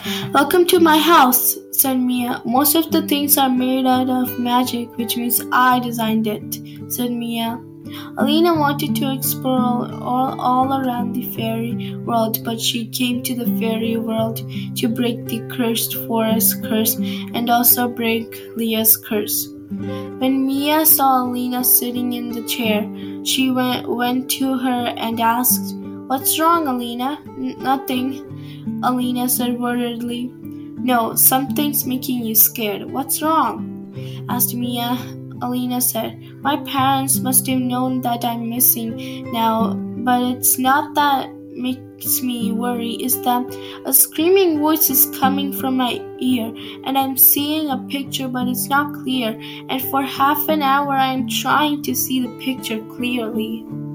Welcome to my house, said Mia. Most of the things are made out of magic, which means I designed it, said Mia. Alina wanted to explore all around the fairy world, but she came to the fairy world to break the cursed forest curse and also break Leah's curse. When Mia saw Alina sitting in the chair, she went to her and asked, "What's wrong, Alina?" "Nothing," Alina said worriedly. "No, something's making you scared. What's wrong?" asked Mia. Alina said, "My parents must have known that I'm missing now, but it's not that makes me worry, is that a screaming voice is coming from my ear, and I'm seeing a picture, but it's not clear, and for half an hour I'm trying to see the picture clearly."